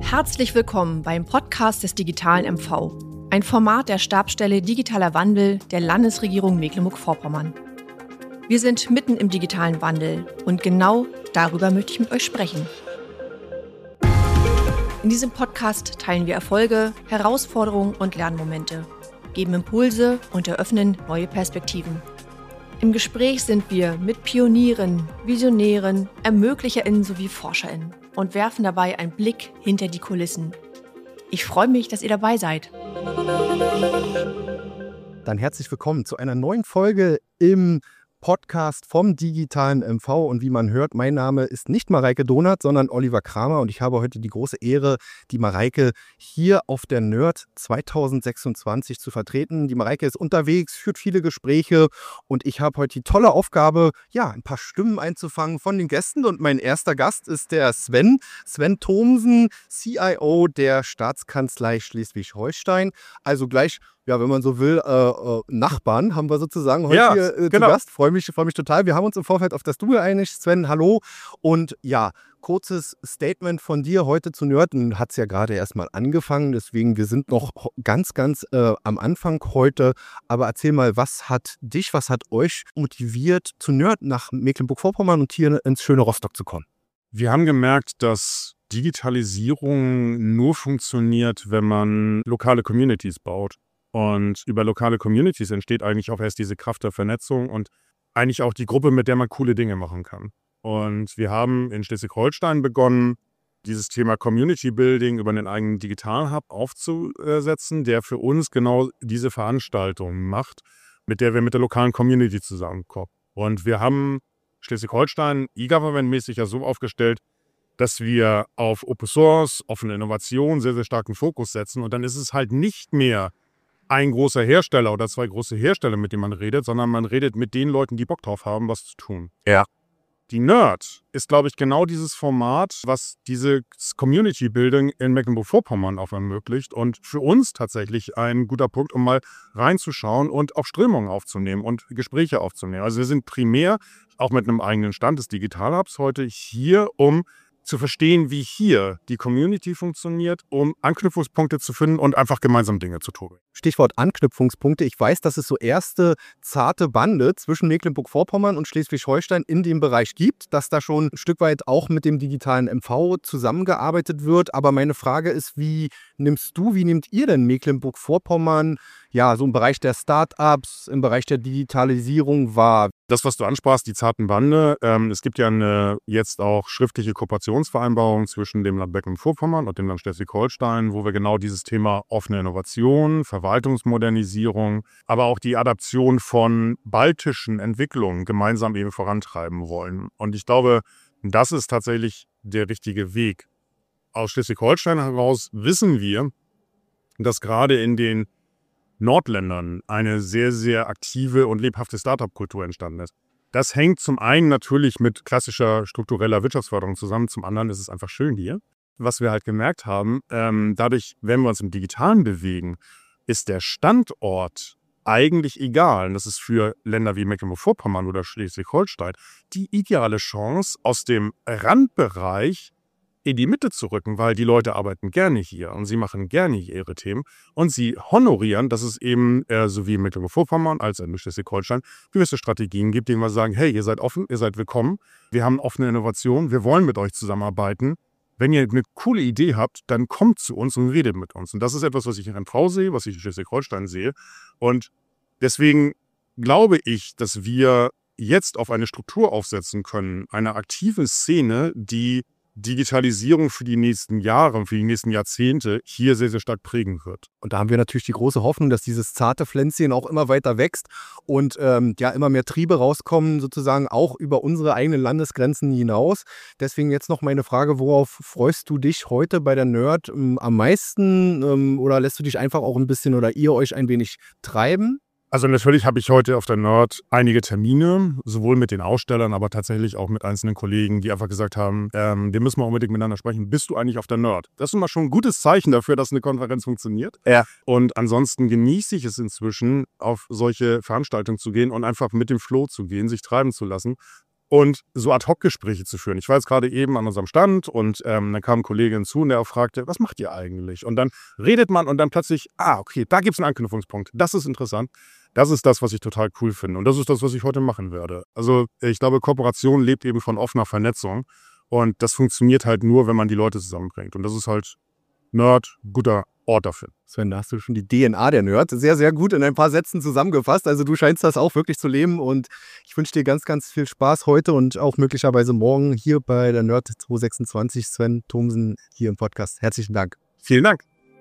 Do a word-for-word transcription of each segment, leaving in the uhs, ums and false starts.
Herzlich willkommen beim Podcast des Digitalen M V, ein Format der Stabsstelle Digitaler Wandel der Landesregierung Mecklenburg-Vorpommern. Wir sind mitten im digitalen Wandel und genau darüber möchte ich mit euch sprechen. In diesem Podcast teilen wir Erfolge, Herausforderungen und Lernmomente, geben Impulse und eröffnen neue Perspektiven. Im Gespräch sind wir mit Pionieren, Visionären, ErmöglicherInnen sowie ForscherInnen und werfen dabei einen Blick hinter die Kulissen. Ich freue mich, dass ihr dabei seid. Dann herzlich willkommen zu einer neuen Folge im Podcast vom Digitalen M V. Und wie man hört, mein Name ist nicht Mareike Donath, sondern Oliver Kramer. Und ich habe heute die große Ehre, die Mareike hier auf der Nerd zwanzig sechsundzwanzig zu vertreten. Die Mareike ist unterwegs, führt viele Gespräche und ich habe heute die tolle Aufgabe, ja, ein paar Stimmen einzufangen von den Gästen. Und mein erster Gast ist der Sven, Sven Thomsen, C I O der Staatskanzlei Schleswig-Holstein. Also gleich, ja, wenn man so will, äh, äh, Nachbarn haben wir sozusagen heute ja, hier äh, genau. zu Gast. Freue mich, freue mich total. Wir haben uns im Vorfeld auf das Du geeinigt. Sven, hallo. Und ja, kurzes Statement von dir heute zu Nerd. Hat es ja gerade erstmal angefangen, deswegen wir sind noch ganz, ganz äh, am Anfang heute. Aber erzähl mal, was hat dich, was hat euch motiviert, zu Nerd nach Mecklenburg-Vorpommern und hier ins schöne Rostock zu kommen? Wir haben gemerkt, dass Digitalisierung nur funktioniert, wenn man lokale Communities baut. Und über lokale Communities entsteht eigentlich auch erst diese Kraft der Vernetzung und eigentlich auch die Gruppe, mit der man coole Dinge machen kann. Und wir haben in Schleswig-Holstein begonnen, dieses Thema Community Building über einen eigenen Digital-Hub aufzusetzen, der für uns genau diese Veranstaltung macht, mit der wir mit der lokalen Community zusammenkommen. Und wir haben Schleswig-Holstein e-Government-mäßig ja so aufgestellt, dass wir auf Open Source, offene Innovation sehr, sehr starken Fokus setzen. Und dann ist es halt nicht mehr ein großer Hersteller oder zwei große Hersteller, mit denen man redet, sondern man redet mit den Leuten, die Bock drauf haben, was zu tun. Ja. Die Nerd ist, glaube ich, genau dieses Format, was diese Community-Building in Mecklenburg-Vorpommern auch ermöglicht und für uns tatsächlich ein guter Punkt, um mal reinzuschauen und auch Strömungen aufzunehmen und Gespräche aufzunehmen. Also wir sind primär auch mit einem eigenen Stand des Digital Hubs heute hier, um zu verstehen, wie hier die Community funktioniert, um Anknüpfungspunkte zu finden und einfach gemeinsam Dinge zu tun. Stichwort Anknüpfungspunkte. Ich weiß, dass es so erste zarte Bande zwischen Mecklenburg-Vorpommern und Schleswig-Holstein in dem Bereich gibt, dass da schon ein Stück weit auch mit dem digitalen M V zusammengearbeitet wird. Aber meine Frage ist, wie nimmst du, wie nehmt ihr denn Mecklenburg-Vorpommern, ja, so im Bereich der Start-ups, im Bereich der Digitalisierung wahr? Das, was du ansprachst, die zarten Bande, ähm, es gibt ja eine jetzt auch schriftliche Kooperationsvereinbarung zwischen dem Land Mecklenburg-Vorpommern und dem Land Schleswig-Holstein, wo wir genau dieses Thema offene Innovation, Verwaltungsmodernisierung, aber auch die Adaption von baltischen Entwicklungen gemeinsam eben vorantreiben wollen. Und ich glaube, das ist tatsächlich der richtige Weg. Aus Schleswig-Holstein heraus wissen wir, dass gerade in den Nordländern eine sehr, sehr aktive und lebhafte Startup-Kultur entstanden ist. Das hängt zum einen natürlich mit klassischer struktureller Wirtschaftsförderung zusammen, zum anderen ist es einfach schön hier. Was wir halt gemerkt haben, ähm, dadurch, wenn wir uns im Digitalen bewegen, ist der Standort eigentlich egal. Und das ist für Länder wie Mecklenburg-Vorpommern oder Schleswig-Holstein die ideale Chance, aus dem Randbereich in die Mitte zu rücken, weil die Leute arbeiten gerne hier und sie machen gerne hier ihre Themen und sie honorieren, dass es eben äh, sowie in Mecklenburg-Vorpommern als in Schleswig-Holstein gewisse Strategien gibt, denen wir sagen, hey, ihr seid offen, ihr seid willkommen, wir haben offene Innovation, wir wollen mit euch zusammenarbeiten. Wenn ihr eine coole Idee habt, dann kommt zu uns und redet mit uns. Und das ist etwas, was ich in M V sehe, was ich in Schleswig-Holstein sehe. Und deswegen glaube ich, dass wir jetzt auf eine Struktur aufsetzen können, eine aktive Szene, die Digitalisierung für die nächsten Jahre und für die nächsten Jahrzehnte hier sehr, sehr stark prägen wird. Und da haben wir natürlich die große Hoffnung, dass dieses zarte Pflänzchen auch immer weiter wächst und ähm, ja immer mehr Triebe rauskommen, sozusagen auch über unsere eigenen Landesgrenzen hinaus. Deswegen jetzt noch meine Frage, worauf freust du dich heute bei der Nerd ähm, am meisten ähm, oder lässt du dich einfach auch ein bisschen oder ihr euch ein wenig treiben? Also natürlich habe ich heute auf der Nerd einige Termine, sowohl mit den Ausstellern, aber tatsächlich auch mit einzelnen Kollegen, die einfach gesagt haben, ähm, wir müssen mal unbedingt miteinander sprechen. Bist du eigentlich auf der Nerd? Das ist immer schon ein gutes Zeichen dafür, dass eine Konferenz funktioniert. Ja. Und ansonsten genieße ich es inzwischen, auf solche Veranstaltungen zu gehen und einfach mit dem Flow zu gehen, sich treiben zu lassen. und so Ad-Hoc-Gespräche zu führen. Ich war jetzt gerade eben an unserem Stand und ähm, dann kam ein Kollege hinzu und der auch fragte, was macht ihr eigentlich? Und dann redet man und dann plötzlich, ah, okay, da gibt es einen Anknüpfungspunkt. Das ist interessant. Das ist das, was ich total cool finde. Und das ist das, was ich heute machen werde. Also ich glaube, Kooperation lebt eben von offener Vernetzung. Und das funktioniert halt nur, wenn man die Leute zusammenbringt. Und das ist halt Nerd, guter Ort dafür. Sven, da hast du schon die D N A der Nerd sehr, sehr gut in ein paar Sätzen zusammengefasst. Also du scheinst das auch wirklich zu leben und ich wünsche dir ganz, ganz viel Spaß heute und auch möglicherweise morgen hier bei der Nerd zweihundertsechsundzwanzig. Sven Thomsen hier im Podcast. Herzlichen Dank. Vielen Dank.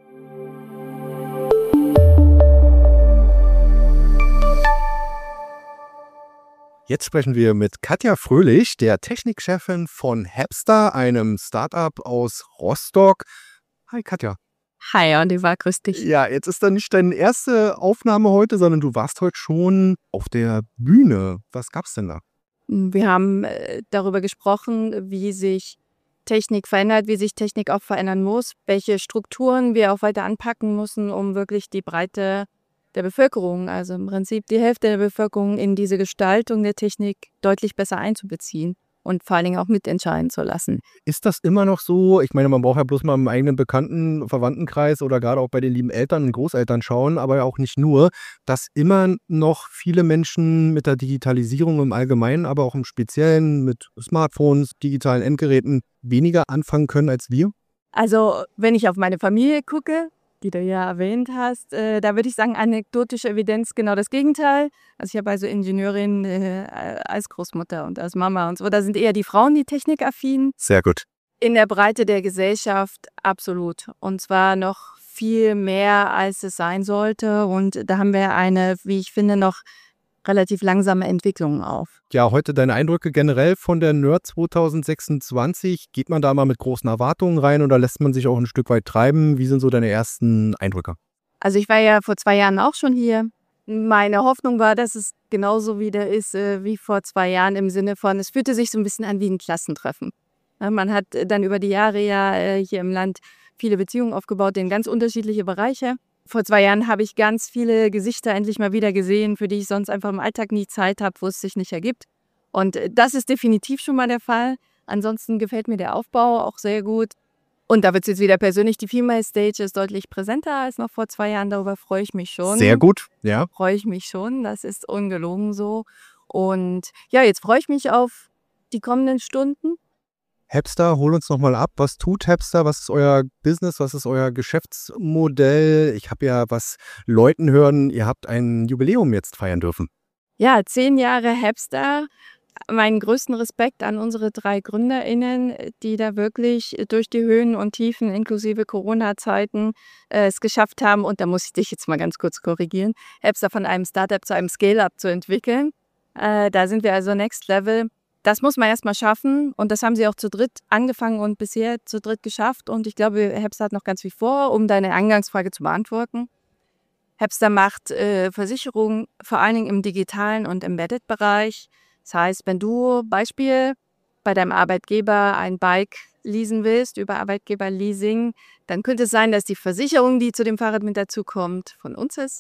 Jetzt sprechen wir mit Katja Fröhlich, der Technikchefin von Hapster, einem Startup aus Rostock. Hi Katja. Hi Oliver, grüß dich. Ja, jetzt ist da nicht deine erste Aufnahme heute, sondern du warst heute schon auf der Bühne. Was gab's denn da? Wir haben äh, darüber gesprochen, wie sich Technik verändert, wie sich Technik auch verändern muss, welche Strukturen wir auch weiter anpacken müssen, um wirklich die Breite der Bevölkerung, also im Prinzip die Hälfte der Bevölkerung, in diese Gestaltung der Technik deutlich besser einzubeziehen und vor allen Dingen auch mitentscheiden zu lassen. Ist das immer noch so? Ich meine, man braucht ja bloß mal im eigenen Bekannten-, Verwandtenkreis oder gerade auch bei den lieben Eltern und Großeltern schauen, aber ja auch nicht nur, dass immer noch viele Menschen mit der Digitalisierung im Allgemeinen, aber auch im Speziellen mit Smartphones, digitalen Endgeräten weniger anfangen können als wir? Also wenn ich auf meine Familie gucke, die du ja erwähnt hast, äh, da würde ich sagen, anekdotische Evidenz genau das Gegenteil. Also ich habe also Ingenieurin äh, als Großmutter und als Mama und so. Da sind eher die Frauen die technikaffin. Sehr gut. In der Breite der Gesellschaft absolut. Und zwar noch viel mehr, als es sein sollte. Und da haben wir eine, wie ich finde, noch relativ langsame Entwicklung auf. Ja, heute deine Eindrücke generell von der Nerd zweitausendsechsundzwanzig. Geht man da mal mit großen Erwartungen rein oder lässt man sich auch ein Stück weit treiben? Wie sind so deine ersten Eindrücke? Also ich war ja vor zwei Jahren auch schon hier. Meine Hoffnung war, dass es genauso wieder ist äh, wie vor zwei Jahren im Sinne von, es fühlte sich so ein bisschen an wie ein Klassentreffen. Ja, man hat dann über die Jahre ja äh, hier im Land viele Beziehungen aufgebaut in ganz unterschiedliche Bereiche. Vor zwei Jahren habe ich ganz viele Gesichter endlich mal wieder gesehen, für die ich sonst einfach im Alltag nie Zeit habe, wo es sich nicht ergibt. Und das ist definitiv schon mal der Fall. Ansonsten gefällt mir der Aufbau auch sehr gut. Und da wird es jetzt wieder persönlich, die Female Stage ist deutlich präsenter als noch vor zwei Jahren. Darüber freue ich mich schon. Sehr gut, ja. Freue ich mich schon, das ist ungelogen so. Und ja, jetzt freue ich mich auf die kommenden Stunden. Hapster, hol uns nochmal ab. Was tut Hapster? Was ist euer Business? Was ist euer Geschäftsmodell? Ich habe ja was Leuten hören, ihr habt ein Jubiläum jetzt feiern dürfen. Ja, zehn Jahre Hapster. Meinen größten Respekt an unsere drei GründerInnen, die da wirklich durch die Höhen und Tiefen inklusive Corona-Zeiten äh, es geschafft haben. Und da muss ich dich jetzt mal ganz kurz korrigieren, Hapster von einem Startup zu einem Scale-Up zu entwickeln. Äh, da sind wir also Next Level. Das muss man erstmal schaffen und das haben sie auch zu dritt angefangen und bisher zu dritt geschafft. Und ich glaube, Hapster hat noch ganz viel vor, um deine Eingangsfrage zu beantworten. Hapster macht äh, Versicherungen vor allen Dingen im digitalen und Embedded-Bereich. Das heißt, wenn du, Beispiel, bei deinem Arbeitgeber ein Bike leasen willst, über Arbeitgeberleasing, dann könnte es sein, dass die Versicherung, die zu dem Fahrrad mit dazukommt, von uns ist.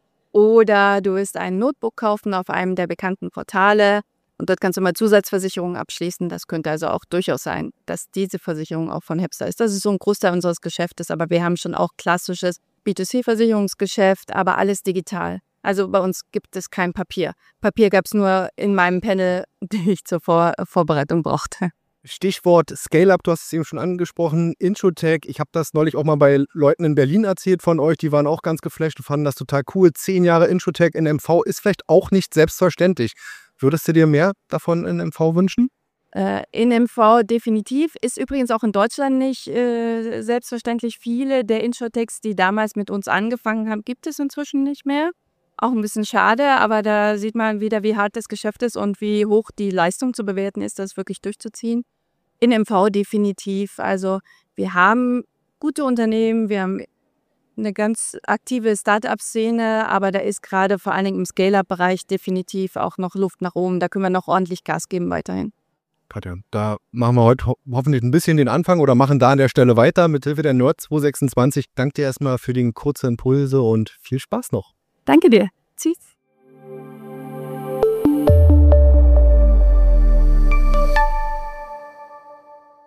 Oder du willst ein Notebook kaufen auf einem der bekannten Portale und dort kannst du mal Zusatzversicherungen abschließen. Das könnte also auch durchaus sein, dass diese Versicherung auch von Hapster ist. Das ist so ein Großteil unseres Geschäftes, aber wir haben schon auch klassisches B zwei C-Versicherungsgeschäft, aber alles digital. Also bei uns gibt es kein Papier. Papier gab es nur in meinem Panel, den ich zur Vor- Vorbereitung brauchte. Stichwort Scale-Up, du hast es eben schon angesprochen, Introtech. Ich habe das neulich auch mal bei Leuten in Berlin erzählt von euch, die waren auch ganz geflasht und fanden das total cool. Zehn Jahre Introtech in M V ist vielleicht auch nicht selbstverständlich. Würdest du dir mehr davon in M V wünschen? Äh, in M V definitiv. Ist übrigens auch in Deutschland nicht äh, selbstverständlich. Viele der Introtechs, die damals mit uns angefangen haben, gibt es inzwischen nicht mehr. Auch ein bisschen schade, aber da sieht man wieder, wie hart das Geschäft ist und wie hoch die Leistung zu bewerten ist, das wirklich durchzuziehen. In M V definitiv. Also wir haben gute Unternehmen, wir haben eine ganz aktive Start-up-Szene, aber da ist gerade vor allen Dingen im Scale-up-Bereich definitiv auch noch Luft nach oben. Da können wir noch ordentlich Gas geben weiterhin. Katja, da machen wir heute ho- hoffentlich ein bisschen den Anfang oder machen da an der Stelle weiter mit Hilfe der Nerd zweihundertsechsundzwanzig. Danke dir erstmal für den kurzen Impulse und viel Spaß noch. Danke dir. Tschüss.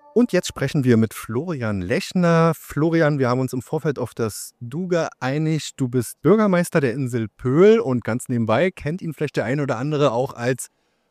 Und jetzt sprechen wir mit Florian Lechner. Florian, wir haben uns im Vorfeld auf das Du geeinigt. Du bist Bürgermeister der Insel Pöhl und ganz nebenbei kennt ihn vielleicht der eine oder andere auch als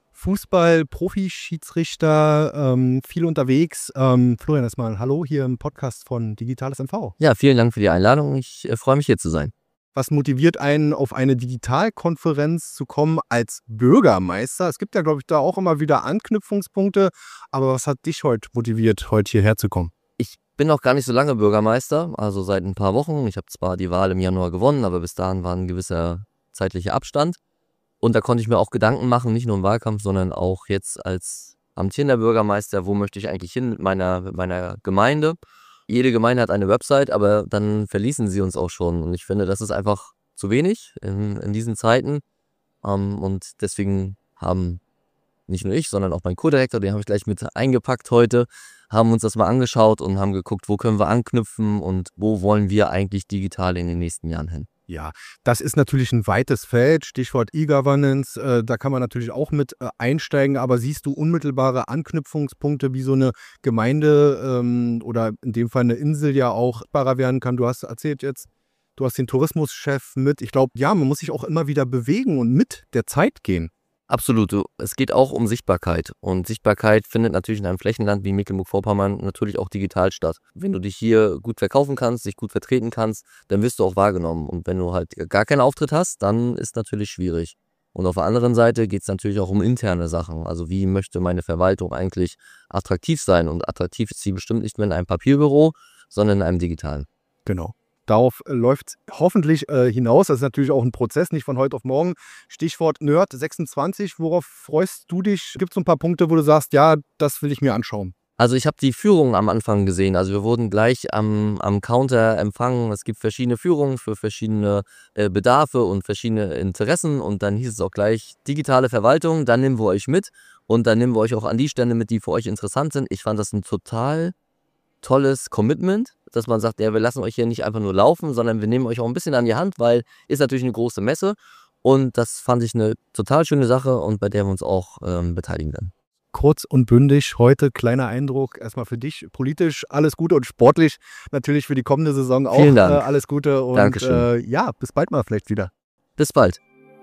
Fußball-Profi-Schiedsrichter, ähm, viel unterwegs. Ähm, Florian, erstmal hallo hier im Podcast von Digitales M V. Ja, vielen Dank für die Einladung. Ich äh, freue mich, hier zu sein. Was motiviert einen, auf eine Digitalkonferenz zu kommen als Bürgermeister? Es gibt ja, glaube ich, da auch immer wieder Anknüpfungspunkte. Aber was hat dich heute motiviert, heute hierher zu kommen? Ich bin noch gar nicht so lange Bürgermeister, also seit ein paar Wochen. Ich habe zwar die Wahl im Januar gewonnen, aber bis dahin war ein gewisser zeitlicher Abstand. Und da konnte ich mir auch Gedanken machen, nicht nur im Wahlkampf, sondern auch jetzt als amtierender Bürgermeister, wo möchte ich eigentlich hin mit meiner, mit meiner Gemeinde? Jede Gemeinde hat eine Website, aber dann verließen sie uns auch schon. Und ich finde, das ist einfach zu wenig in, in diesen Zeiten. Ähm, und deswegen haben nicht nur ich, sondern auch mein Co-Direktor, den habe ich gleich mit eingepackt heute, haben uns das mal angeschaut und haben geguckt, wo können wir anknüpfen und wo wollen wir eigentlich digital in den nächsten Jahren hin. Ja, das ist natürlich ein weites Feld, Stichwort E-Governance, äh, da kann man natürlich auch mit äh, einsteigen, aber siehst du unmittelbare Anknüpfungspunkte, wie so eine Gemeinde ähm, oder in dem Fall eine Insel ja auch sichtbarer werden kann? Du hast erzählt jetzt, du hast den Tourismuschef mit. Ich glaube, ja, man muss sich auch immer wieder bewegen und mit der Zeit gehen. Absolut. Es geht auch um Sichtbarkeit. Und Sichtbarkeit findet natürlich in einem Flächenland wie Mecklenburg-Vorpommern natürlich auch digital statt. Wenn du dich hier gut verkaufen kannst, dich gut vertreten kannst, dann wirst du auch wahrgenommen. Und wenn du halt gar keinen Auftritt hast, dann ist natürlich schwierig. Und auf der anderen Seite geht es natürlich auch um interne Sachen. Also wie möchte meine Verwaltung eigentlich attraktiv sein? Und attraktiv ist sie bestimmt nicht mehr in einem Papierbüro, sondern in einem digitalen. Genau. Darauf läuft hoffentlich äh, hinaus. Das ist natürlich auch ein Prozess, nicht von heute auf morgen. Stichwort Nerd sechsundzwanzig. Worauf freust du dich? Gibt es so ein paar Punkte, wo du sagst, ja, das will ich mir anschauen? Also ich habe die Führung am Anfang gesehen. Also wir wurden gleich am, am Counter empfangen. Es gibt verschiedene Führungen für verschiedene äh, Bedarfe und verschiedene Interessen. Und dann hieß es auch gleich digitale Verwaltung. Dann nehmen wir euch mit und dann nehmen wir euch auch an die Stände mit, die für euch interessant sind. Ich fand das ein total tolles Commitment, dass man sagt, ja, wir lassen euch hier nicht einfach nur laufen, sondern wir nehmen euch auch ein bisschen an die Hand, weil ist natürlich eine große Messe und das fand ich eine total schöne Sache und bei der wir uns auch ähm, beteiligen werden. Kurz und bündig heute, kleiner Eindruck erstmal für dich, politisch alles Gute und sportlich natürlich für die kommende Saison auch. Vielen Dank. Äh, alles Gute und Dankeschön. Äh, ja, bis bald mal vielleicht wieder. Bis bald.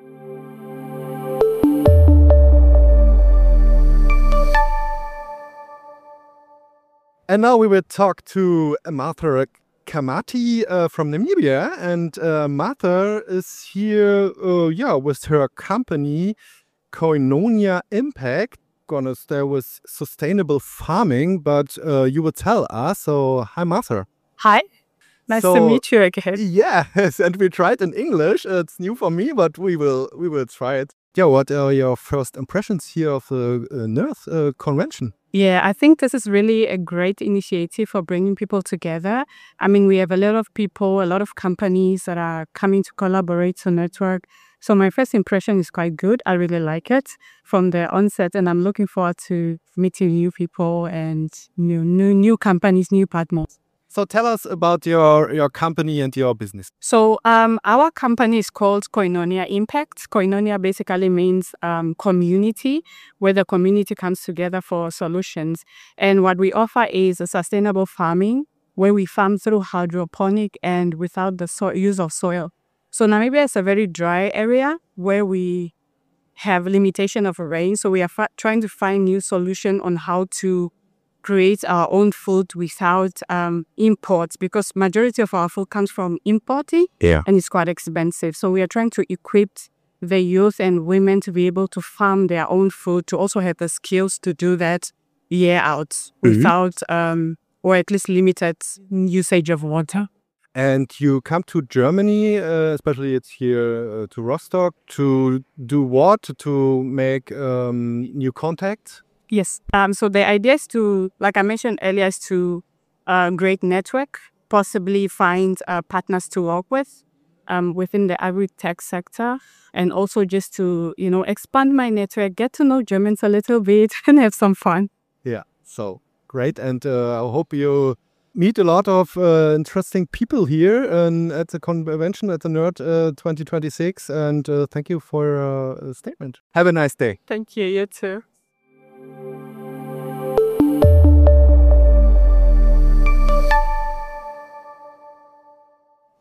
And now we will talk to Martha Kamati uh, from Namibia. And uh, Martha is here uh, yeah, with her company, Koinonia Impact, gonna stay with sustainable farming, but uh, you will tell us. So, hi, Martha. Hi. Nice So, to meet you again. Yes, and we tried in English. It's new for me, but we will we will try it. Yeah, what are your first impressions here of the uh, NERTH uh, convention? Yeah, I think this is really a great initiative for bringing people together. I mean, we have a lot of people, a lot of companies that are coming to collaborate, to network. So my first impression is quite good. I really like it from the onset, and I'm looking forward to meeting new people and new new, new companies, new partners. So tell us about your, your company and your business. So um, our company is called Koinonia Impact. Koinonia basically means um, community, where the community comes together for solutions. And what we offer is a sustainable farming, where we farm through hydroponic and without the so- use of soil. So Namibia is a very dry area where we have limitation of rain. So we are fa- trying to find new solution on how to create our own food without um, imports, because majority of our food comes from importing, Yeah. and it's quite expensive. So we are trying to equip the youth and women to be able to farm their own food, to also have the skills to do that year out without, um, or at least limited usage of water. And you come to Germany, uh, especially it's here uh, to Rostock, to do what? To make um, new contacts? Yes. Um, so the idea is to, like I mentioned earlier, is to uh, create network, possibly find uh, partners to work with um, within the agri-tech sector, and also just to, you know, expand my network, get to know Germans a little bit, and have some fun. Yeah, so great. And uh, I hope you meet a lot of uh, interesting people here and at the convention at the NERD uh, twenty twenty-six. And uh, thank you for your uh, statement. Have a nice day. Thank you. You too.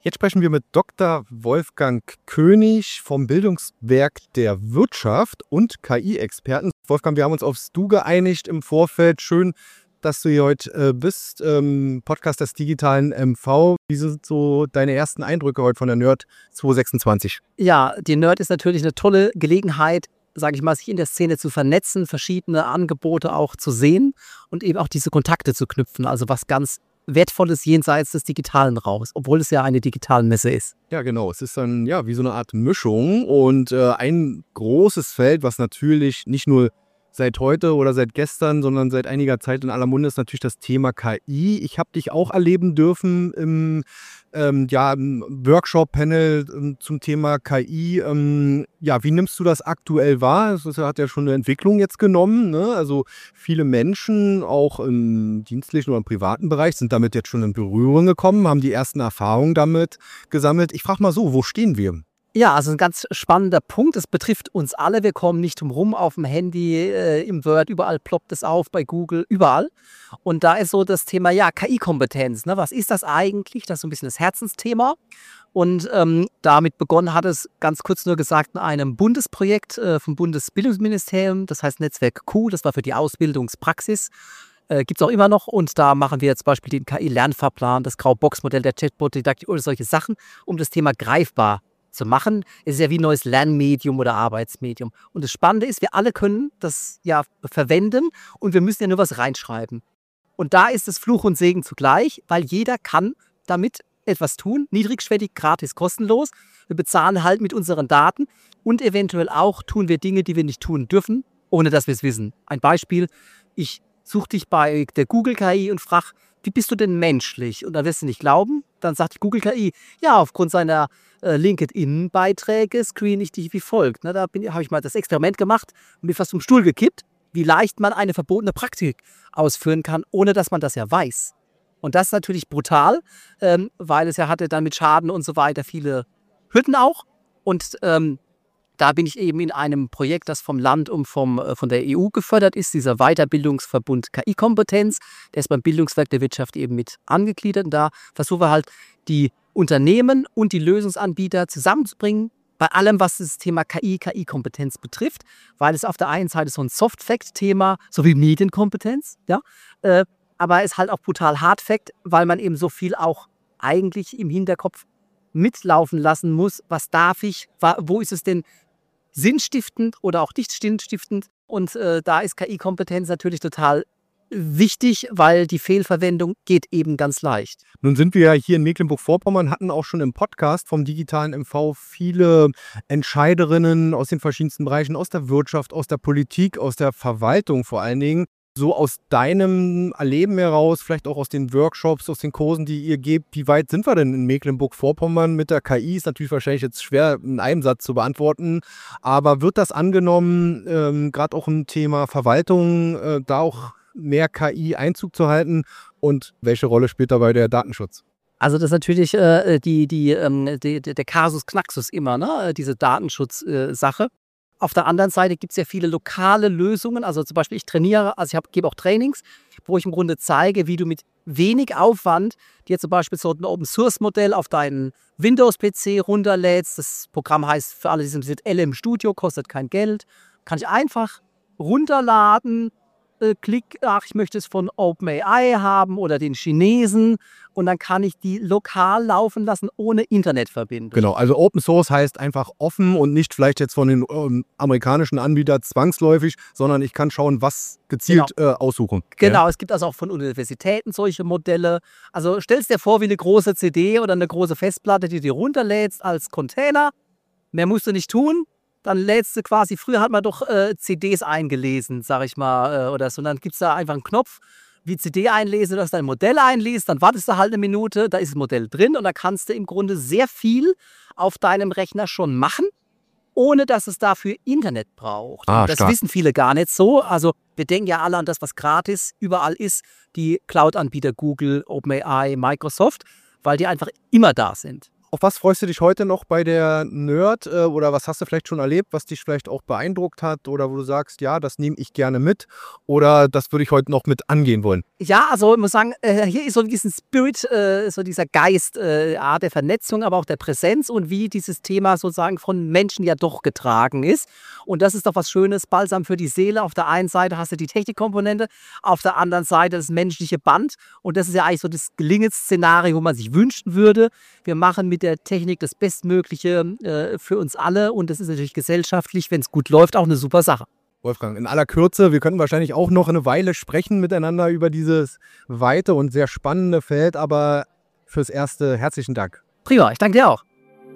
Jetzt sprechen wir mit Doktor Wolfgang König vom Bildungswerk der Wirtschaft und K I-Experten. Wolfgang, wir haben uns aufs Du geeinigt im Vorfeld. Schön, dass du hier heute äh, bist. Ähm, Podcast des digitalen M V. Wie sind so deine ersten Eindrücke heute von der Nerd zweihundertsechsundzwanzig? Ja, die Nerd ist natürlich eine tolle Gelegenheit, sage ich mal, sich in der Szene zu vernetzen, verschiedene Angebote auch zu sehen und eben auch diese Kontakte zu knüpfen. Also was ganz Wertvolles jenseits des digitalen Raums, obwohl es ja eine digitale Messe ist. Ja, genau. Es ist dann ja wie so eine Art Mischung und äh, ein großes Feld, was natürlich nicht nur seit heute oder seit gestern, sondern seit einiger Zeit in aller Munde ist natürlich das Thema K I. Ich habe dich auch erleben dürfen im, ähm, ja, im Workshop-Panel ähm, zum Thema K I. Ähm, ja, wie nimmst du das aktuell wahr? Es hat ja schon eine Entwicklung jetzt genommen, ne? Also viele Menschen, auch im dienstlichen oder im privaten Bereich, sind damit jetzt schon in Berührung gekommen, haben die ersten Erfahrungen damit gesammelt. Ich frage mal so, wo stehen wir? Ja, also ein ganz spannender Punkt. Es betrifft uns alle. Wir kommen nicht drum rum auf dem Handy, äh, im Word, überall ploppt es auf, bei Google, überall. Und da ist so das Thema, ja, K I-Kompetenz. Ne? Was ist das eigentlich? Das ist so ein bisschen das Herzensthema. Und ähm, damit begonnen hat es, ganz kurz nur gesagt, in einem Bundesprojekt äh, vom Bundesbildungsministerium, das heißt Netzwerk Q, das war für die Ausbildungspraxis. Äh, Gibt es auch immer noch und da machen wir zum Beispiel den K I-Lernfahrplan, das Grau-Box-Modell, der Chatbot-Didaktik oder solche Sachen, um das Thema greifbar zu machen. Es ist ja wie ein neues Lernmedium oder Arbeitsmedium. Und das Spannende ist, wir alle können das ja verwenden und wir müssen ja nur was reinschreiben. Und da ist es Fluch und Segen zugleich, weil jeder kann damit etwas tun, niedrigschwellig, gratis, kostenlos. Wir bezahlen halt mit unseren Daten und eventuell auch tun wir Dinge, die wir nicht tun dürfen, ohne dass wir es wissen. Ein Beispiel, ich suche dich bei der Google K I und frage, wie bist du denn menschlich? Und dann wirst du nicht glauben. Dann sagt die Google K I, ja, aufgrund seiner äh, LinkedIn-Beiträge screene ich dich wie folgt. Ne, da habe ich mal das Experiment gemacht und mir fast vom Stuhl gekippt, wie leicht man eine verbotene Praktik ausführen kann, ohne dass man das ja weiß. Und das ist natürlich brutal, ähm, weil es ja hatte dann mit Schaden und so weiter viele Hürden auch. Und ähm, da bin ich eben in einem Projekt, das vom Land und vom, äh, von der E U gefördert ist, dieser Weiterbildungsverbund K I-Kompetenz. Der ist beim Bildungswerk der Wirtschaft eben mit angegliedert. Und da versuchen wir halt, die Unternehmen und die Lösungsanbieter zusammenzubringen, bei allem, was das Thema K I, K I-Kompetenz betrifft, weil es auf der einen Seite so ein Soft-Fact-Thema, so wie Medienkompetenz, ja, äh, aber es ist halt auch brutal Hard-Fact, weil man eben so viel auch eigentlich im Hinterkopf mitlaufen lassen muss. Was darf ich, wo ist es denn sinnstiftend oder auch nicht sinnstiftend? Und äh, da ist K I-Kompetenz natürlich total wichtig, weil die Fehlverwendung geht eben ganz leicht. Nun sind wir ja hier in Mecklenburg-Vorpommern, hatten auch schon im Podcast vom digitalen M V viele Entscheiderinnen aus den verschiedensten Bereichen, aus der Wirtschaft, aus der Politik, aus der Verwaltung vor allen Dingen. So aus deinem Erleben heraus, vielleicht auch aus den Workshops, aus den Kursen, die ihr gebt, wie weit sind wir denn in Mecklenburg-Vorpommern mit der K I? Ist natürlich wahrscheinlich jetzt schwer in einem Satz zu beantworten, aber wird das angenommen, ähm, gerade auch im Thema Verwaltung, äh, da auch mehr K I Einzug zu halten und welche Rolle spielt dabei der Datenschutz? Also das ist natürlich äh, die, die, ähm, die, der Kasus Knaxus immer, ne? Diese Datenschutzsache. Äh, Auf der anderen Seite gibt es ja viele lokale Lösungen. Also zum Beispiel ich trainiere, also ich hab, gebe auch Trainings, wo ich im Grunde zeige, wie du mit wenig Aufwand dir zum Beispiel so ein Open-Source-Modell auf deinen Windows-P C runterlädst. Das Programm heißt für alle, die sind L M Studio, kostet kein Geld. Kann ich einfach runterladen, äh, klick, ach, ich möchte es von OpenAI haben oder den Chinesen und dann kann ich die lokal laufen lassen ohne Internetverbindung. Genau, also Open Source heißt einfach offen und nicht vielleicht jetzt von den ähm, amerikanischen Anbietern zwangsläufig, sondern ich kann schauen, was gezielt genau. äh, aussuchen. Genau, ja. Es gibt also auch von Universitäten solche Modelle. Also stellst dir vor wie eine große C D oder eine große Festplatte, die du dir runterlädst als Container. Mehr musst du nicht tun. Dann lädst du quasi, früher hat man doch äh, C Ds eingelesen, sag ich mal, äh, oder so. Und dann gibt es da einfach einen Knopf, wie C D einlesen, dass du dein Modell einliest, dann wartest du halt eine Minute, da ist das Modell drin und da kannst du im Grunde sehr viel auf deinem Rechner schon machen, ohne dass es dafür Internet braucht. Ah, das stark. wissen viele gar nicht so. Also wir denken ja alle an das, was gratis überall ist, die Cloud-Anbieter Google, OpenAI, Microsoft, weil die einfach immer da sind. Auf was freust du dich heute noch bei der Nerd äh, oder was hast du vielleicht schon erlebt, was dich vielleicht auch beeindruckt hat oder wo du sagst, ja, das nehme ich gerne mit oder das würde ich heute noch mit angehen wollen? Ja, also ich muss sagen, äh, hier ist so diesen Spirit, äh, so dieser Geist äh, ja, der Vernetzung, aber auch der Präsenz und wie dieses Thema sozusagen von Menschen ja doch getragen ist. Und das ist doch was Schönes, Balsam für die Seele. Auf der einen Seite hast du die Technikkomponente, auf der anderen Seite das menschliche Band. Und das ist ja eigentlich so das Gelingensszenario, wo man sich wünschen würde. Wir machen mit der Technik das Bestmögliche äh, für uns alle und das ist natürlich gesellschaftlich, wenn es gut läuft, auch eine super Sache. Wolfgang, in aller Kürze, wir könnten wahrscheinlich auch noch eine Weile sprechen miteinander über dieses weite und sehr spannende Feld, aber fürs Erste herzlichen Dank. Prima, ich danke dir auch.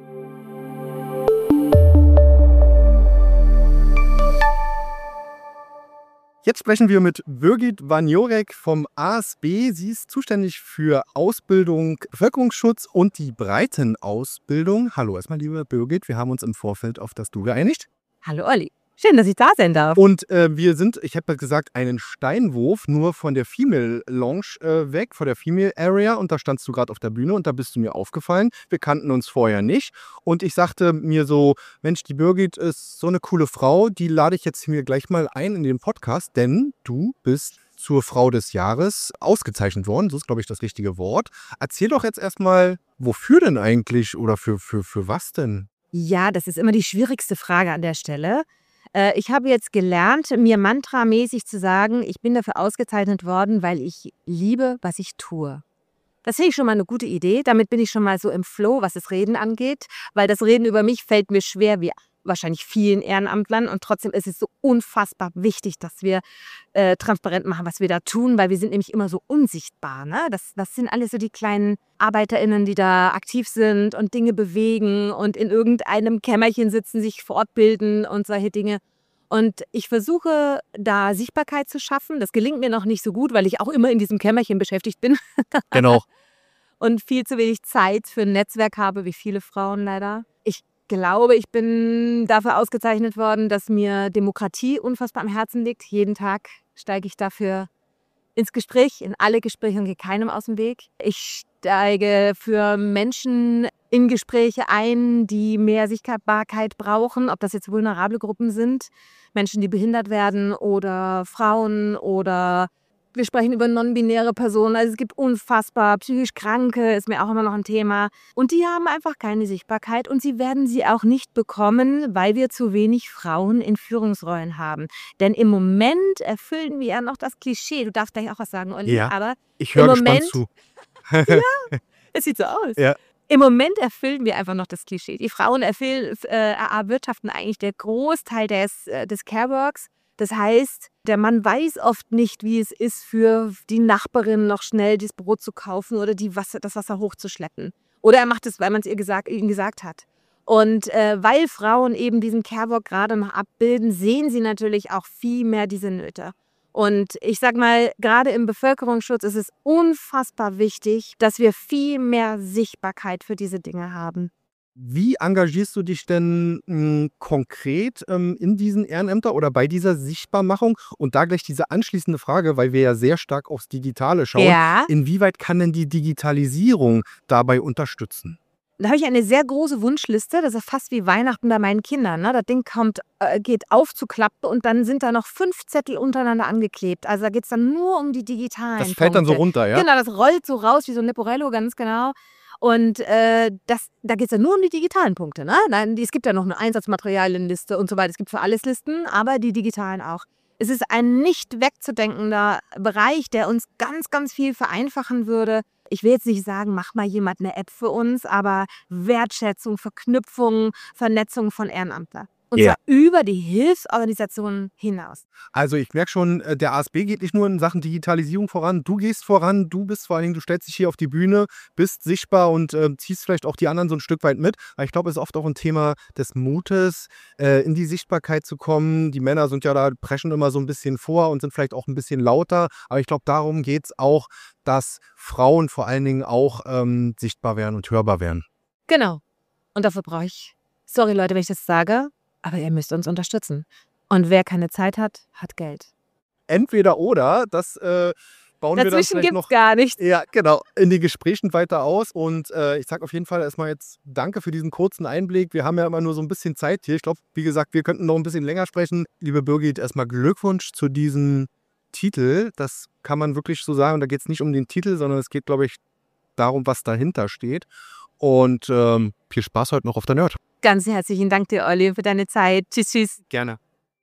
Jetzt sprechen wir mit Birgit Wanjorek vom A S B. Sie ist zuständig für Ausbildung, Bevölkerungsschutz und die Breitenausbildung. Hallo erstmal, liebe Birgit, wir haben uns im Vorfeld auf das Du geeinigt. Hallo Olli, schön, dass ich da sein darf. Und äh, wir sind, ich habe gesagt, einen Steinwurf nur von der Female Lounge äh, weg, von der Female Area. Und da standst du gerade auf der Bühne und da bist du mir aufgefallen. Wir kannten uns vorher nicht. Und ich sagte mir so, Mensch, die Birgit ist so eine coole Frau, die lade ich jetzt mir gleich mal ein in den Podcast, denn du bist zur Frau des Jahres ausgezeichnet worden. So ist, glaube ich, das richtige Wort. Erzähl doch jetzt erstmal, wofür denn eigentlich oder für, für, für was denn? Ja, das ist immer die schwierigste Frage an der Stelle. Äh, ich habe jetzt gelernt, mir mantramäßig zu sagen, ich bin dafür ausgezeichnet worden, weil ich liebe, was ich tue. Das finde ich schon mal eine gute Idee. Damit bin ich schon mal so im Flow, was das Reden angeht. Weil das Reden über mich fällt mir schwer, wie wahrscheinlich vielen Ehrenamtlern. Und trotzdem ist es so unfassbar wichtig, dass wir äh, transparent machen, was wir da tun. Weil wir sind nämlich immer so unsichtbar. Ne? Das, das sind alles so die kleinen ArbeiterInnen, die da aktiv sind und Dinge bewegen und in irgendeinem Kämmerchen sitzen, sich fortbilden und solche Dinge. Und ich versuche, da Sichtbarkeit zu schaffen. Das gelingt mir noch nicht so gut, weil ich auch immer in diesem Kämmerchen beschäftigt bin. Genau. Und viel zu wenig Zeit für ein Netzwerk habe, wie viele Frauen leider. Ich glaube, ich bin dafür ausgezeichnet worden, dass mir Demokratie unfassbar am Herzen liegt. Jeden Tag steige ich dafür ins Gespräch, in alle Gespräche und gehe keinem aus dem Weg. Ich steige für Menschen in Gespräche ein, die mehr Sichtbarkeit brauchen, ob das jetzt vulnerable Gruppen sind, Menschen, die behindert werden oder Frauen oder wir sprechen über non-binäre Personen. Also es gibt unfassbar psychisch Kranke, ist mir auch immer noch ein Thema. Und die haben einfach keine Sichtbarkeit und sie werden sie auch nicht bekommen, weil wir zu wenig Frauen in Führungsrollen haben. Denn im Moment erfüllen wir ja noch das Klischee. Du darfst gleich auch was sagen, Olli. Ja, aber ich höre im gespannt Moment, zu. ja, es sieht so aus. Ja. Im Moment erfüllen wir einfach noch das Klischee. Die Frauen erfüllen, äh, erwirtschaften eigentlich der Großteil des, äh, des Careworks. Das heißt, der Mann weiß oft nicht, wie es ist, für die Nachbarin noch schnell das Brot zu kaufen oder die Wasser, das Wasser hochzuschleppen. Oder er macht es, weil man es ihr gesagt, ihm gesagt hat. Und äh, weil Frauen eben diesen Carework gerade noch abbilden, sehen sie natürlich auch viel mehr diese Nöte. Und ich sag mal, gerade im Bevölkerungsschutz ist es unfassbar wichtig, dass wir viel mehr Sichtbarkeit für diese Dinge haben. Wie engagierst du dich denn mh, konkret ähm, in diesen Ehrenämtern oder bei dieser Sichtbarmachung? Und da gleich diese anschließende Frage, weil wir ja sehr stark aufs Digitale schauen. Ja. Inwieweit kann denn die Digitalisierung dabei unterstützen? Da habe ich eine sehr große Wunschliste. Das ist fast wie Weihnachten bei meinen Kindern. Ne? Das Ding kommt, äh, geht aufzuklappen und dann sind da noch fünf Zettel untereinander angeklebt. Also da geht es dann nur um die digitalen Das fällt dann so Punkte. runter, ja? Genau, das rollt so raus wie so ein Leporello, ganz genau. Und äh, das, da geht es ja nur um die digitalen Punkte. Ne? Nein, es gibt ja noch eine Einsatzmaterialienliste und so weiter. Es gibt für alles Listen, aber die digitalen auch. Es ist ein nicht wegzudenkender Bereich, der uns ganz, ganz viel vereinfachen würde. Ich will jetzt nicht sagen, mach mal jemand eine App für uns, aber Wertschätzung, Verknüpfung, Vernetzung von Ehrenamtlern. Und Ja. zwar über die Hilfsorganisationen hinaus. Also ich merke schon, äh, der A S B geht nicht nur in Sachen Digitalisierung voran, du gehst voran, du bist vor allen Dingen, du stellst dich hier auf die Bühne, bist sichtbar und äh, ziehst vielleicht auch die anderen so ein Stück weit mit. Aber ich glaube, es ist oft auch ein Thema des Mutes, äh, in die Sichtbarkeit zu kommen. Die Männer sind ja da, preschen immer so ein bisschen vor und sind vielleicht auch ein bisschen lauter. Aber ich glaube, darum geht es auch, dass Frauen vor allen Dingen auch ähm, sichtbar werden und hörbar werden. Genau. Und dafür brauche ich, sorry Leute, wenn ich das sage, aber ihr müsst uns unterstützen. Und wer keine Zeit hat, hat Geld. Entweder oder, das äh, bauen wir das Dazwischen vielleicht gibt es noch gar nichts. ja, genau, in den Gesprächen weiter aus. Und äh, ich sage auf jeden Fall erstmal jetzt danke für diesen kurzen Einblick. Wir haben ja immer nur so ein bisschen Zeit hier. Ich glaube, wie gesagt, wir könnten noch ein bisschen länger sprechen. Liebe Birgit, erstmal Glückwunsch zu diesem Titel. Das kann man wirklich so sagen. Und da geht es nicht um den Titel, sondern es geht, glaube ich, darum, was dahinter steht. Und ähm, viel Spaß heute noch auf der Nerd. Ganz herzlichen Dank dir, Olli, für deine Zeit. Tschüss, tschüss. Gerne.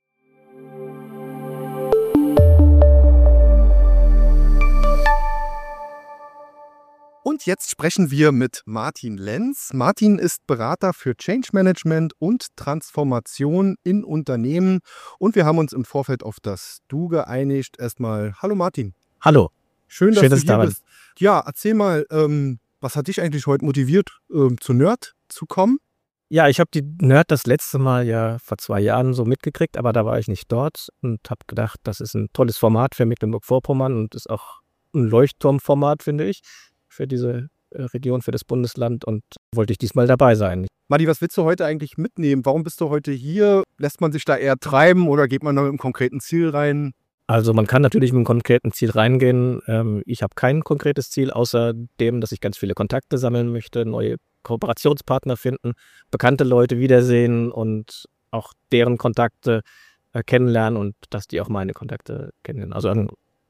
Und jetzt sprechen wir mit Martin Lenz. Martin ist Berater für Change Management und Transformation in Unternehmen. Und wir haben uns im Vorfeld auf das Du geeinigt. Erstmal, hallo Martin. Hallo. Schön, dass Schön, du dass ich hier da bin. bist. Ja, erzähl mal, ähm, was hat dich eigentlich heute motiviert, ähm, zu Nerd zu kommen? Ja, ich habe die Nerd das letzte Mal ja vor zwei Jahren so mitgekriegt, aber da war ich nicht dort und habe gedacht, das ist ein tolles Format für Mecklenburg-Vorpommern und ist auch ein Leuchtturmformat, finde ich, für diese äh, Region, für das Bundesland, und wollte ich diesmal dabei sein. Madi, was willst du heute eigentlich mitnehmen? Warum bist du heute hier? Lässt man sich da eher treiben oder geht man da mit einem konkreten Ziel rein? Also man kann natürlich mit einem konkreten Ziel reingehen. Ähm, ich habe kein konkretes Ziel, außer dem, dass ich ganz viele Kontakte sammeln möchte, neue Kooperationspartner finden, bekannte Leute wiedersehen und auch deren Kontakte äh, kennenlernen und dass die auch meine Kontakte kennenlernen. Also an,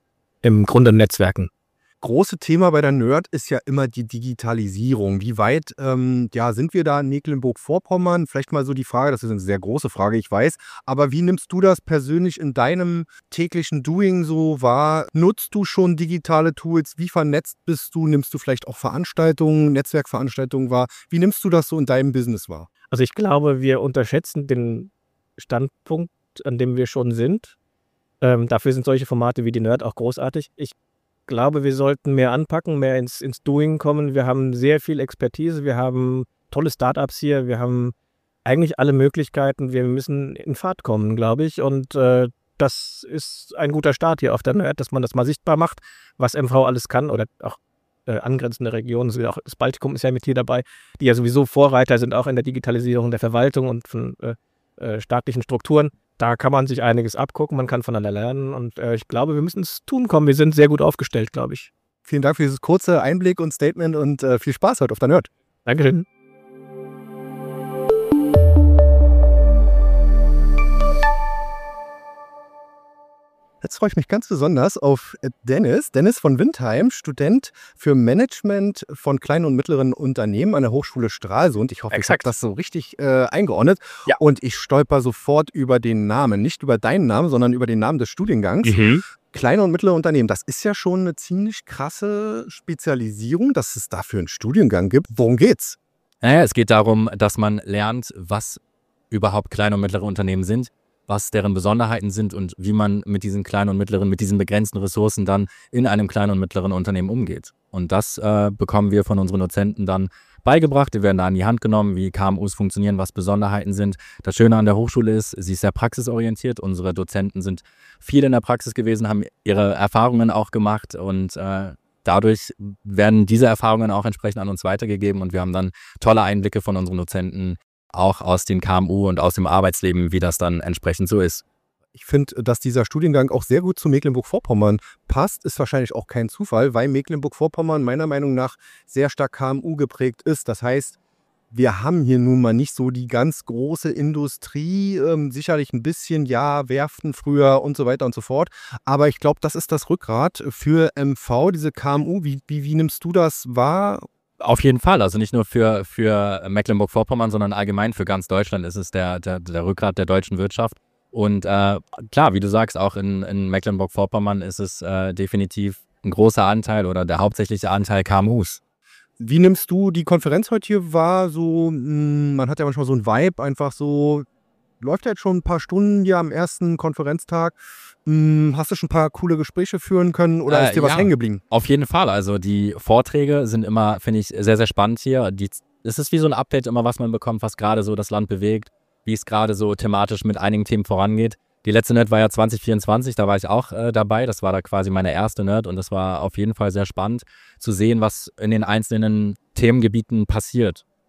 im Grunde Netzwerken. Große Thema bei der Nerd ist ja immer die Digitalisierung. Wie weit ähm, ja, sind wir da in Mecklenburg-Vorpommern? Vielleicht mal so die Frage, das ist eine sehr große Frage, ich weiß. Aber wie nimmst du das persönlich in deinem täglichen Doing so wahr? Nutzt du schon digitale Tools? Wie vernetzt bist du? Nimmst du vielleicht auch Veranstaltungen, Netzwerkveranstaltungen wahr? Wie nimmst du das so in deinem Business wahr? Also ich glaube, wir unterschätzen den Standpunkt, an dem wir schon sind. Ähm, dafür sind solche Formate wie die Nerd auch großartig. Ich Ich glaube, wir sollten mehr anpacken, mehr ins, ins Doing kommen. Wir haben sehr viel Expertise, wir haben tolle Startups hier, wir haben eigentlich alle Möglichkeiten. Wir müssen in Fahrt kommen, glaube ich. Und äh, das ist ein guter Start hier auf der Nerd, dass man das mal sichtbar macht, was M V alles kann, oder auch äh, angrenzende Regionen. Auch das Baltikum ist ja mit hier dabei, die ja sowieso Vorreiter sind, auch in der Digitalisierung der Verwaltung und von äh, äh, staatlichen Strukturen. Da kann man sich einiges abgucken, man kann voneinander lernen, und äh, ich glaube, wir müssen ins Tun kommen. Wir sind sehr gut aufgestellt, glaube ich. Vielen Dank für dieses kurze Einblick und Statement und äh, viel Spaß heute auf der Nerd. Dankeschön. Jetzt freue ich mich ganz besonders auf Dennis. Dennis von Windheim, Student für Management von kleinen und mittleren Unternehmen an der Hochschule Stralsund. Ich hoffe, Exakt. ich habe das so richtig äh, eingeordnet. Ja. Und ich stolper sofort über den Namen. Nicht über deinen Namen, sondern über den Namen des Studiengangs. Mhm. Kleine und mittlere Unternehmen, das ist ja schon eine ziemlich krasse Spezialisierung, dass es dafür einen Studiengang gibt. Worum geht's? Naja, es geht darum, dass man lernt, was überhaupt kleine und mittlere Unternehmen sind, was deren Besonderheiten sind und wie man mit diesen kleinen und mittleren, mit diesen begrenzten Ressourcen dann in einem kleinen und mittleren Unternehmen umgeht. Und das äh, bekommen wir von unseren Dozenten dann beigebracht. Wir werden da an die Hand genommen, wie K M Us funktionieren, was Besonderheiten sind. Das Schöne an der Hochschule ist, sie ist sehr praxisorientiert. Unsere Dozenten sind viel in der Praxis gewesen, haben ihre Erfahrungen auch gemacht, und äh, dadurch werden diese Erfahrungen auch entsprechend an uns weitergegeben, und wir haben dann tolle Einblicke von unseren Dozenten, auch aus den K M U und aus dem Arbeitsleben, wie das dann entsprechend so ist. Ich finde, dass dieser Studiengang auch sehr gut zu Mecklenburg-Vorpommern passt, ist wahrscheinlich auch kein Zufall, weil Mecklenburg-Vorpommern meiner Meinung nach sehr stark K M U geprägt ist. Das heißt, wir haben hier nun mal nicht so die ganz große Industrie, ähm, sicherlich ein bisschen, ja, Werften früher und so weiter und so fort. Aber ich glaube, das ist das Rückgrat für M V, diese K M U. Wie, wie, wie nimmst du das wahr? Auf jeden Fall, also nicht nur für, für Mecklenburg-Vorpommern, sondern allgemein für ganz Deutschland ist es der, der, der Rückgrat der deutschen Wirtschaft. Und äh, klar, wie du sagst, auch in, in Mecklenburg-Vorpommern ist es äh, definitiv ein großer Anteil oder der hauptsächliche Anteil K M Us. Wie nimmst du die Konferenz heute hier wahr? So, mh, man hat ja manchmal so einen Vibe, einfach so, läuft ja jetzt schon ein paar Stunden hier am ersten Konferenztag. Mh, hast du schon ein paar coole Gespräche führen können oder Äh, ist dir was ja. hängen geblieben? Auf jeden Fall, also die Vorträge sind immer, finde ich, sehr, sehr spannend hier. Die, es ist wie so ein Update immer, was man bekommt, was gerade so das Land bewegt, wie es gerade so thematisch mit einigen Themen vorangeht. Die letzte Nerd war ja zwanzig vierundzwanzig, da war ich auch äh, dabei. Das war da quasi meine erste Nerd, und das war auf jeden Fall sehr spannend zu sehen, was in den einzelnen Themengebieten passiert.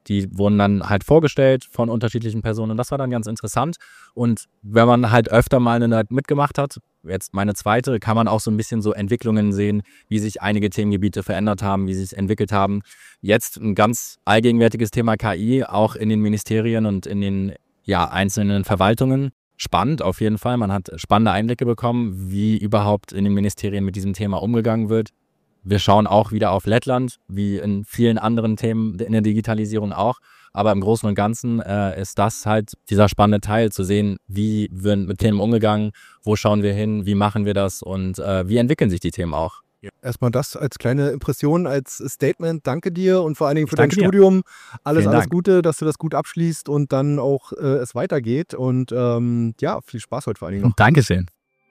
Die wurden dann halt vorgestellt von unterschiedlichen Personen und das war dann ganz interessant. Und wenn man halt öfter mal eine Nerd mitgemacht hat, jetzt meine zweite, kann man auch so ein bisschen so Entwicklungen sehen, wie sich einige Themengebiete verändert haben, wie sie sich entwickelt haben. Jetzt ein ganz allgegenwärtiges Thema K I, auch in den Ministerien und in den ja, einzelnen Verwaltungen. Spannend auf jeden Fall. Man hat spannende Einblicke bekommen, wie überhaupt in den Ministerien mit diesem Thema umgegangen wird. Wir schauen auch wieder auf Lettland, wie in vielen anderen Themen in der Digitalisierung auch. Aber im Großen und Ganzen äh, ist das halt dieser spannende Teil, zu sehen, wie wird mit Themen umgegangen, wo schauen wir hin, wie machen wir das und äh, wie entwickeln sich die Themen auch. Ja. Erstmal das als kleine Impression, als Statement. Danke dir und vor allen Dingen für dein Danke dir. Studium. Alles, Vielen alles Dank. Gute, dass du das gut abschließt und dann auch äh, es weitergeht. Und ähm, ja, viel Spaß heute vor allen Dingen noch. Dankeschön.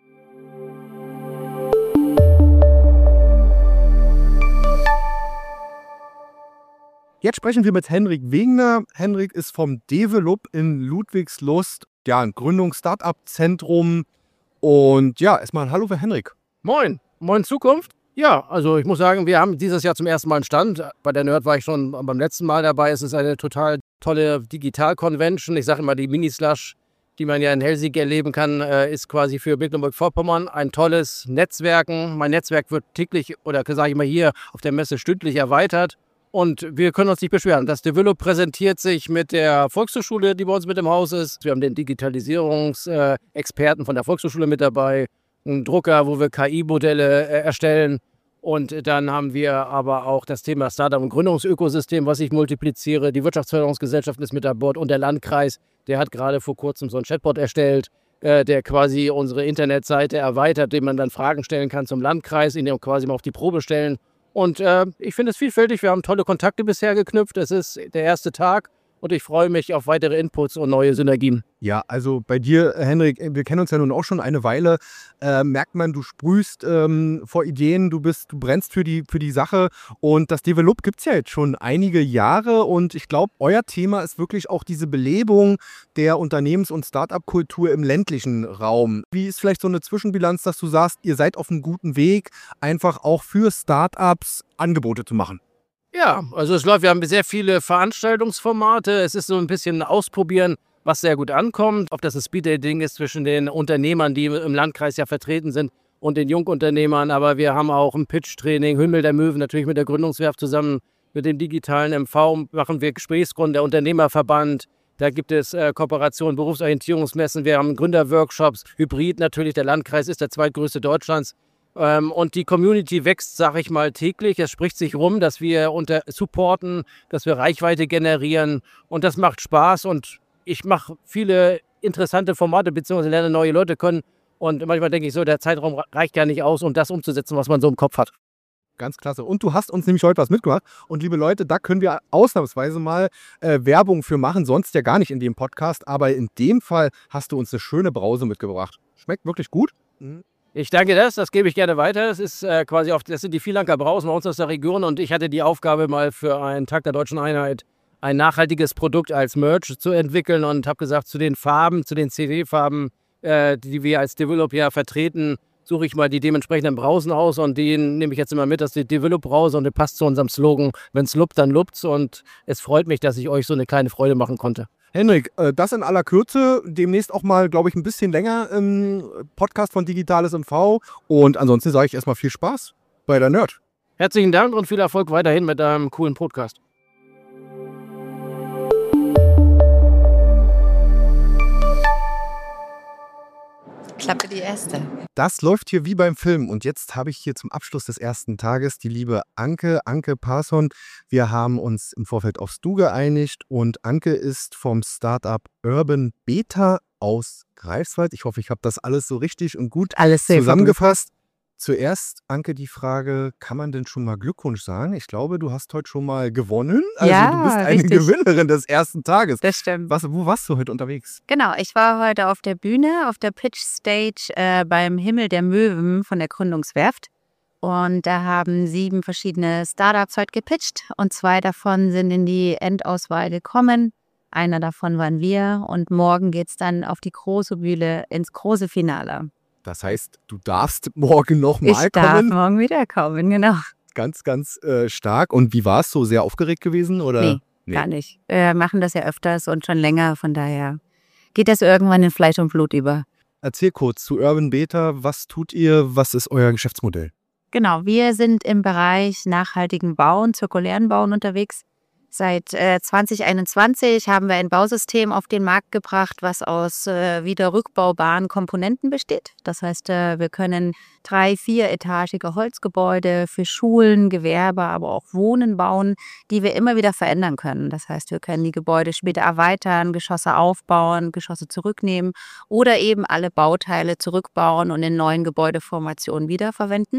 Jetzt sprechen wir mit Henrik Wegner. Henrik ist vom Develop in Ludwigslust, ja, ein Gründungs-Startup-Zentrum. Und ja, erstmal ein Hallo für Henrik. Moin, moin Zukunft. Ja, also ich muss sagen, wir haben dieses Jahr zum ersten Mal einen Stand. Bei der Nerd war ich schon beim letzten Mal dabei. Es ist eine total tolle Digital-Convention. Ich sage immer, die Mini-Slush, die man ja in Helsinki erleben kann, ist quasi für Mecklenburg-Vorpommern ein tolles Netzwerken. Mein Netzwerk wird täglich oder sage ich mal hier auf der Messe stündlich erweitert. Und wir können uns nicht beschweren. Das Develop präsentiert sich mit der Volkshochschule, die bei uns mit im Haus ist. Wir haben den Digitalisierungsexperten von der Volkshochschule mit dabei. Einen Drucker, wo wir K I-Modelle erstellen. Und dann haben wir aber auch das Thema Startup- und Gründungsökosystem, was ich multipliziere. Die Wirtschaftsförderungsgesellschaft ist mit an Bord und der Landkreis, der hat gerade vor kurzem so ein Chatbot erstellt, der quasi unsere Internetseite erweitert, dem man dann Fragen stellen kann zum Landkreis, ihn quasi mal auf die Probe stellen. Und äh, ich finde es vielfältig. Wir haben tolle Kontakte bisher geknüpft. Es ist der erste Tag und ich freue mich auf weitere Inputs und neue Synergien. Ja, also bei dir, Henrik, wir kennen uns ja nun auch schon eine Weile. Äh, merkt man, du sprühst ähm, vor Ideen, du bist, du brennst für die, für die Sache. Und das Develop gibt es ja jetzt schon einige Jahre. Und ich glaube, euer Thema ist wirklich auch diese Belebung der Unternehmens- und Start-up-Kultur im ländlichen Raum. Wie ist vielleicht so eine Zwischenbilanz, dass du sagst, ihr seid auf einem guten Weg, einfach auch für Start-ups Angebote zu machen? Ja, also es läuft, wir haben sehr viele Veranstaltungsformate. Es ist so ein bisschen Ausprobieren, was sehr gut ankommt. Ob das ein Speed-Dating ist zwischen den Unternehmern, die im Landkreis ja vertreten sind, und den Jungunternehmern. Aber wir haben auch ein Pitch-Training, Himmel der Möwen, natürlich mit der Gründungswerft zusammen mit dem digitalen M V machen wir Gesprächsrunden, der Unternehmerverband. Da gibt es äh, Kooperationen, Berufsorientierungsmessen, wir haben Gründerworkshops, Hybrid natürlich. Der Landkreis ist der zweitgrößte Deutschlands. Und die Community wächst, sage ich mal, täglich. Es spricht sich rum, dass wir unter supporten, dass wir Reichweite generieren. Und das macht Spaß. Und ich mache viele interessante Formate, beziehungsweise lerne neue Leute kennen. Und manchmal denke ich so, der Zeitraum reicht ja nicht aus, um das umzusetzen, was man so im Kopf hat. Ganz klasse. Und du hast uns nämlich heute was mitgebracht. Und liebe Leute, da können wir ausnahmsweise mal äh, Werbung für machen. Sonst ja gar nicht in dem Podcast. Aber in dem Fall hast du uns eine schöne Brause mitgebracht. Schmeckt wirklich gut. Mhm. Ich danke das, das gebe ich gerne weiter. Das ist äh, quasi auf, das sind die Vielanker Brausen bei uns aus der Region und ich hatte die Aufgabe, mal für einen Tag der Deutschen Einheit ein nachhaltiges Produkt als Merch zu entwickeln und habe gesagt, zu den Farben, zu den C W-Farben, äh, die wir als Develop ja vertreten, suche ich mal die dementsprechenden Brausen aus und den nehme ich jetzt immer mit, das ist die Develop-Brause und die passt zu unserem Slogan, wenn es luppt, dann luppt's und es freut mich, dass ich euch so eine kleine Freude machen konnte. Henrik, das in aller Kürze, demnächst auch mal, glaube ich, ein bisschen länger im Podcast von Digitales M V. Und ansonsten sage ich erstmal viel Spaß bei der Nerd. Herzlichen Dank und viel Erfolg weiterhin mit einem coolen Podcast. Klappe die erste. Das läuft hier wie beim Film. Und jetzt habe ich hier zum Abschluss des ersten Tages die liebe Anke, Anke Parson. Wir haben uns im Vorfeld aufs Du geeinigt und Anke ist vom Startup Urban Beta aus Greifswald. Ich hoffe, ich habe das alles so richtig und gut alles zusammengefasst. Zuerst, Anke, die Frage, kann man denn schon mal Glückwunsch sagen? Ich glaube, du hast heute schon mal gewonnen. Also ja, du bist eine richtig. Gewinnerin des ersten Tages. Das stimmt. Was, wo warst du heute unterwegs? Genau, ich war heute auf der Bühne, auf der Pitch Stage äh, beim Himmel der Möwen von der Gründungswerft. Und da haben sieben verschiedene Startups heute gepitcht und zwei davon sind in die Endauswahl gekommen. Einer davon waren wir und morgen geht es dann auf die große Bühne ins große Finale. Das heißt, du darfst morgen nochmal kommen? Ich darf morgen wieder kommen, genau. Ganz, ganz äh, stark. Und wie war es so? Sehr aufgeregt gewesen? Oder? Nee, nee. gar nicht. Wir machen das ja öfters und schon länger, von daher geht das irgendwann in Fleisch und Blut über. Erzähl kurz zu Urban Beta, was tut ihr, was ist euer Geschäftsmodell? Genau, wir sind im Bereich nachhaltigen Bauen, zirkulären Bauen unterwegs. Seit äh, zwanzig einundzwanzig haben wir ein Bausystem auf den Markt gebracht, was aus äh, wiederrückbaubaren Komponenten besteht. Das heißt, äh, wir können drei-, vieretagige Holzgebäude für Schulen, Gewerbe, aber auch Wohnen bauen, die wir immer wieder verändern können. Das heißt, wir können die Gebäude später erweitern, Geschosse aufbauen, Geschosse zurücknehmen oder eben alle Bauteile zurückbauen und in neuen Gebäudeformationen wiederverwenden.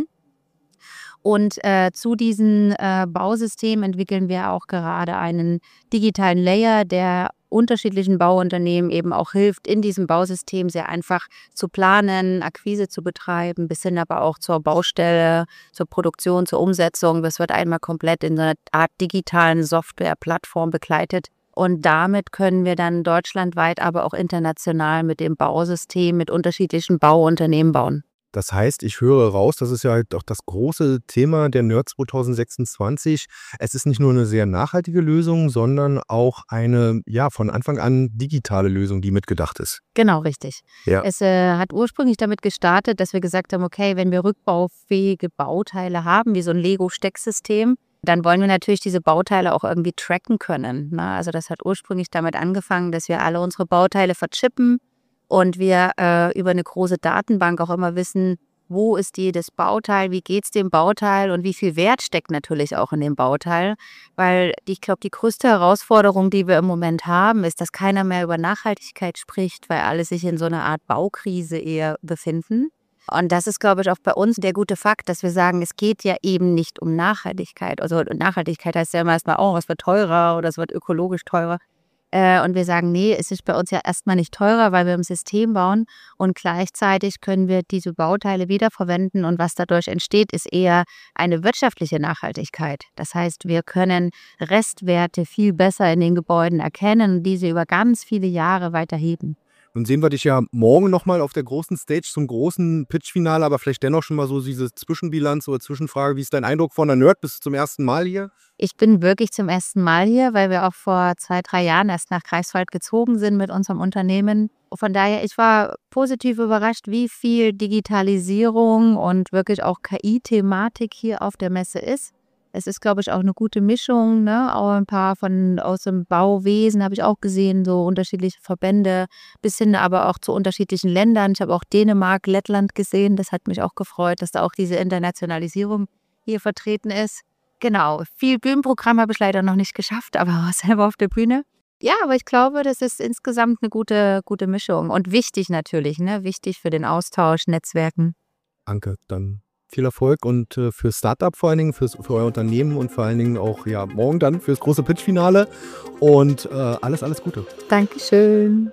Und äh, zu diesem äh, Bausystem entwickeln wir auch gerade einen digitalen Layer, der unterschiedlichen Bauunternehmen eben auch hilft, in diesem Bausystem sehr einfach zu planen, Akquise zu betreiben, bis hin aber auch zur Baustelle, zur Produktion, zur Umsetzung. Das wird einmal komplett in so einer Art digitalen Softwareplattform begleitet. Und damit können wir dann deutschlandweit, aber auch international mit dem Bausystem, mit unterschiedlichen Bauunternehmen bauen. Das heißt, ich höre raus, das ist ja halt auch das große Thema der Nerd zwanzig sechsundzwanzig. Es ist nicht nur eine sehr nachhaltige Lösung, sondern auch eine, ja, von Anfang an digitale Lösung, die mitgedacht ist. Genau, richtig. Ja. Es äh, hat ursprünglich damit gestartet, dass wir gesagt haben, okay, wenn wir rückbaufähige Bauteile haben, wie so ein Lego-Stecksystem, dann wollen wir natürlich diese Bauteile auch irgendwie tracken können. Ne? Also das hat ursprünglich damit angefangen, dass wir alle unsere Bauteile verchippen. Und wir äh, über eine große Datenbank auch immer wissen, wo ist jedes Bauteil, wie geht es dem Bauteil und wie viel Wert steckt natürlich auch in dem Bauteil. Weil ich glaube, die größte Herausforderung, die wir im Moment haben, ist, dass keiner mehr über Nachhaltigkeit spricht, weil alle sich in so einer Art Baukrise eher befinden. Und das ist, glaube ich, auch bei uns der gute Fakt, dass wir sagen, es geht ja eben nicht um Nachhaltigkeit. Also Nachhaltigkeit heißt ja immer erstmal, oh, es wird teurer oder es wird ökologisch teurer. Und wir sagen, nee, es ist bei uns ja erstmal nicht teurer, weil wir im System bauen und gleichzeitig können wir diese Bauteile wiederverwenden und was dadurch entsteht, ist eher eine wirtschaftliche Nachhaltigkeit. Das heißt, wir können Restwerte viel besser in den Gebäuden erkennen und diese über ganz viele Jahre weiterheben. Nun sehen wir dich ja morgen nochmal auf der großen Stage zum großen Pitch-Finale, aber vielleicht dennoch schon mal so diese Zwischenbilanz oder Zwischenfrage. Wie ist dein Eindruck von der Nerd? Bist du zum ersten Mal hier? Ich bin wirklich zum ersten Mal hier, weil wir auch vor zwei, drei Jahren erst nach Greifswald gezogen sind mit unserem Unternehmen. Von daher, ich war positiv überrascht, wie viel Digitalisierung und wirklich auch K I-Thematik hier auf der Messe ist. Es ist, glaube ich, auch eine gute Mischung, ne? Auch ein paar von aus dem Bauwesen habe ich auch gesehen, so unterschiedliche Verbände, bis hin aber auch zu unterschiedlichen Ländern. Ich habe auch Dänemark, Lettland gesehen. Das hat mich auch gefreut, dass da auch diese Internationalisierung hier vertreten ist. Genau, viel Bühnenprogramm habe ich leider noch nicht geschafft, aber war selber auf der Bühne. Ja, aber ich glaube, das ist insgesamt eine gute, gute Mischung und wichtig natürlich, ne? Wichtig für den Austausch, Netzwerken. Anke, dann viel Erfolg und äh, für Startup vor allen Dingen, fürs, für euer Unternehmen und vor allen Dingen auch ja, morgen dann fürs große Pitch-Finale und äh, alles, alles Gute. Dankeschön.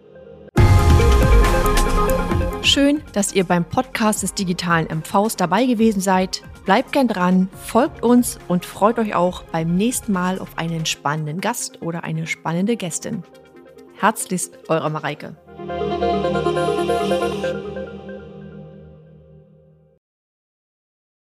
Schön, dass ihr beim Podcast des digitalen M Vs dabei gewesen seid. Bleibt gern dran, folgt uns und freut euch auch beim nächsten Mal auf einen spannenden Gast oder eine spannende Gästin. Herzlichst, eure Mareike.